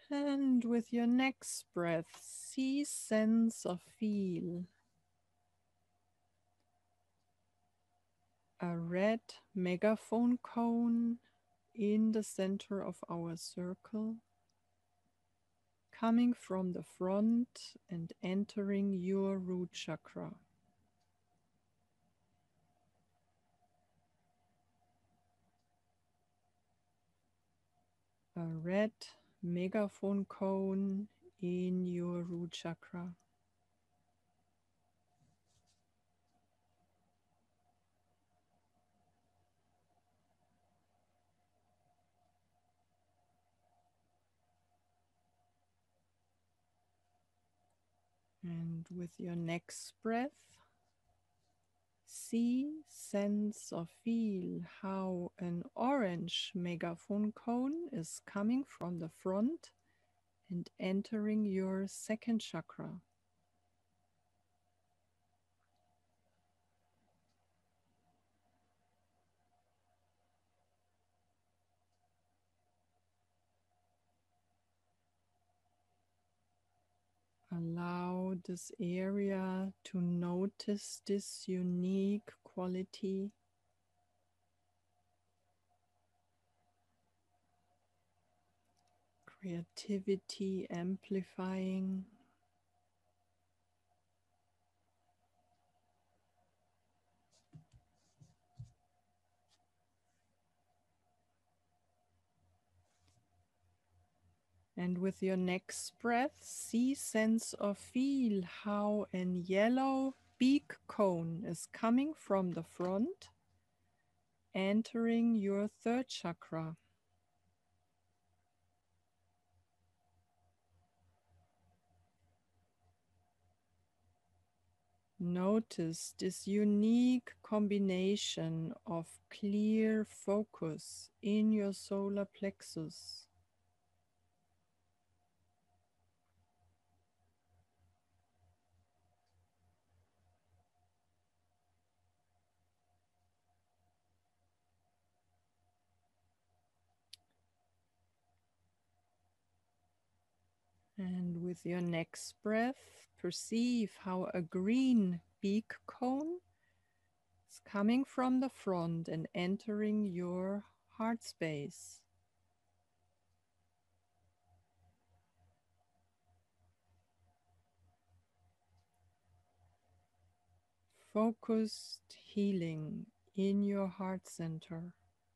And with your next breath, see, sense, or feel a red megaphone cone in the center of our circle, coming from the front and entering your root chakra. A red megaphone cone in your root chakra. And with your next breath, see, sense, or feel how an orange megaphone cone is coming from the front and entering your second chakra. Allow this area to notice this unique quality. Creativity amplifying. And with your next breath, see, sense, or feel how an yellow beak cone is coming from the front, entering your third chakra. Notice this unique combination of clear focus in your solar plexus. And with your next breath, perceive how a green beak cone is coming from the front and entering your heart space. Focused healing in your heart center.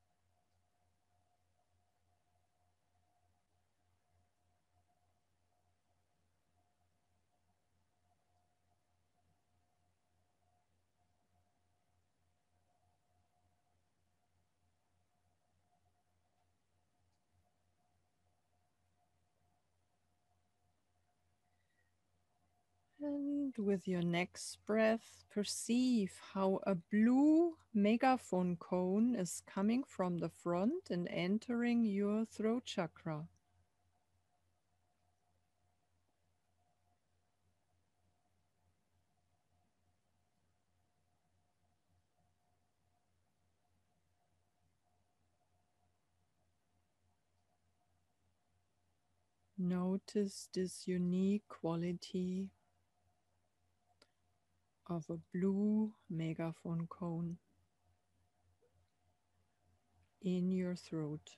And with your next breath, perceive how a blue megaphone cone is coming from the front and entering your throat chakra. Notice this unique quality of a blue megaphone cone in your throat.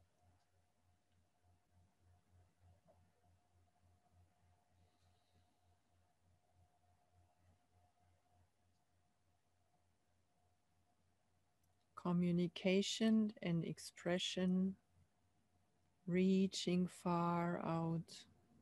Communication and expression reaching far out.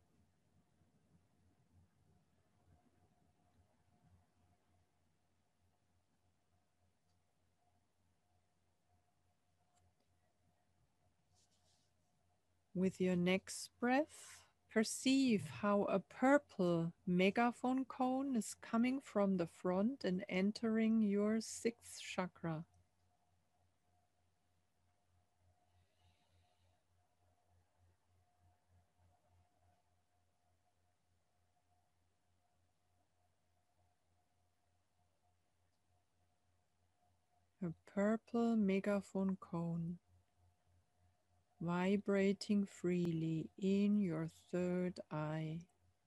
With your next breath, perceive how a purple megaphone cone is coming from the front and entering your sixth chakra. A purple megaphone cone vibrating freely in your third eye.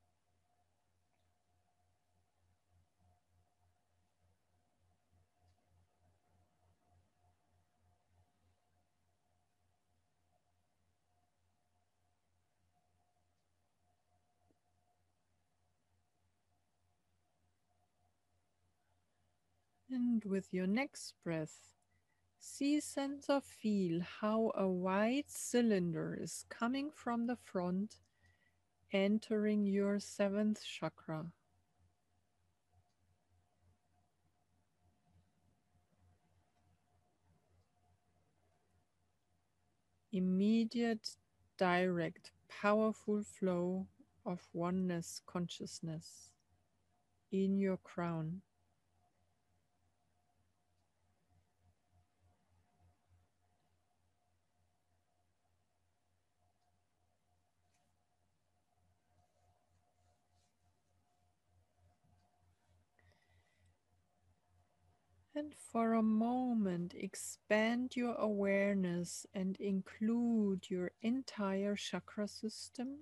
And with your next breath, see, sense, or feel how a white cylinder is coming from the front, entering your seventh chakra. Immediate, direct, powerful flow of oneness consciousness in your crown. And for a moment, expand your awareness and include your entire chakra system,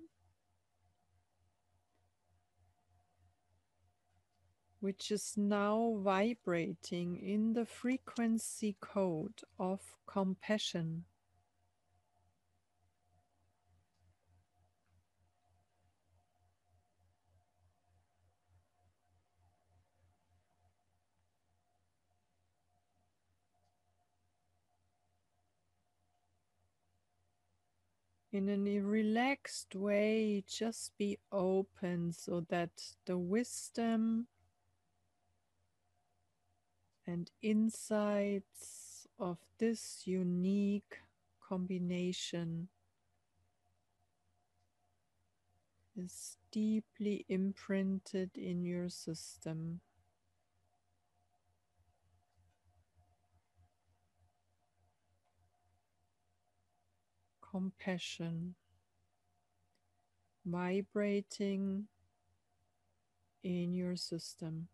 which is now vibrating in the frequency code of compassion. In a relaxed way, just be open so that the wisdom and insights of this unique combination is deeply imprinted in your system. Compassion vibrating in your system.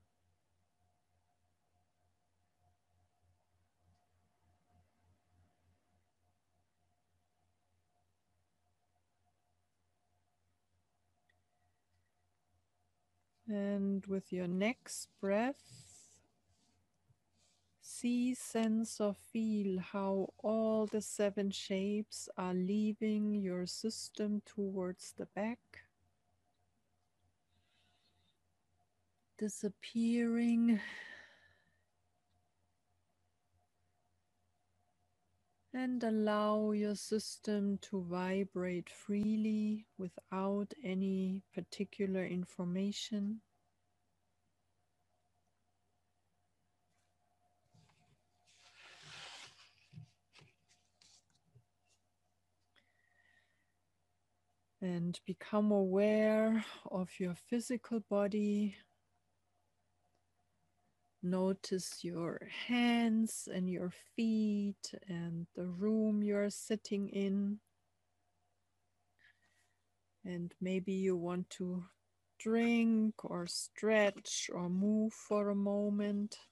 And with your next breath, see, sense, or feel how all the seven shapes are leaving your system towards the back, disappearing, and allow your system to vibrate freely without any particular information. And become aware of your physical body. Notice your hands and your feet and the room you're sitting in. And maybe you want to drink or stretch or move for a moment.